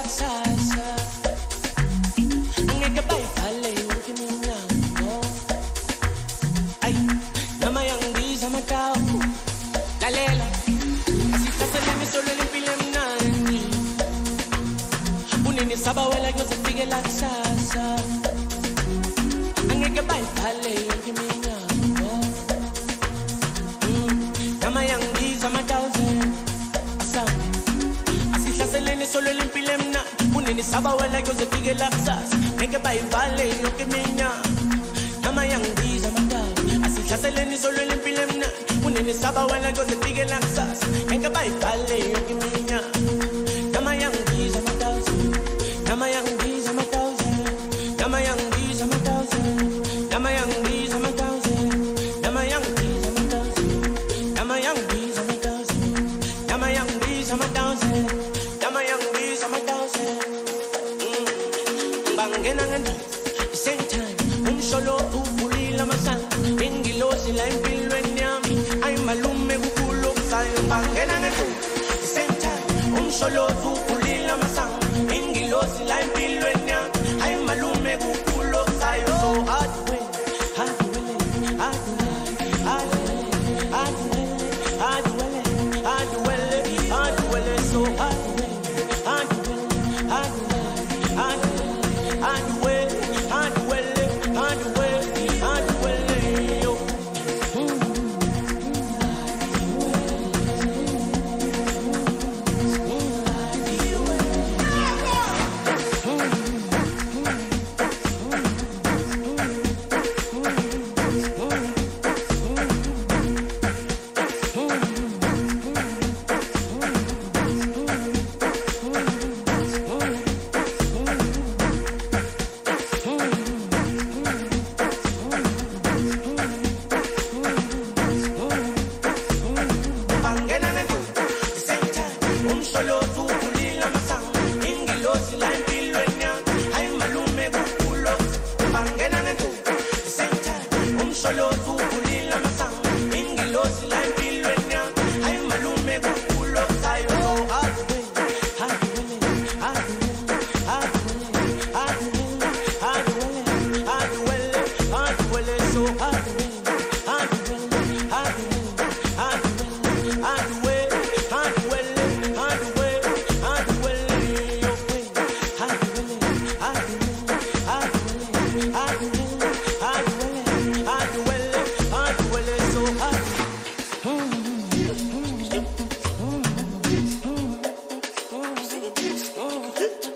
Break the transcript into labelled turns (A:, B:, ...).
A: la salsa. Angeke bayivale yonke iminyango. Ay, namayangbiza amatawu. Lalela, asihlasele solo lempilo emnandi. Unini sabawela kuzofike la kusasa. Angeke bayivale yonke iminyango. Namayangbiza amatawu. Asihlasele solo lempilo emnandi. Unini sabawela kuzofike la kusasa. Angeke bayivale yonke iminyango. Namayangbiza amatawu. Asihlasele solo lempilo emnandi. Unini sabawela kuzofike la kusasa. Angeke bayivale yonke iminyango. Namayangbiza amatawu. Namayangbiza amatawu. Namayangbiza amatawu. Namayangbiza amatawu. Namayangbiza amatawu. Namayangbiza amatawu. Namayangbiza amatawu. Namayangbiza amatawu. Bangena ngani same time umsholo ubulila masana ingilosi la empilweni yami ay malume kukulo kusayo bangena ngani same time umsholo ubulila masana ingilosi la empilweni yami ay malume kukulo kusayo so hard to win hard to win hard to win hard to win hard to win hard to win hard to win hard to win so hard to win hard to win hard to win hard to win hard to win hard to win hard to win hard to win yo so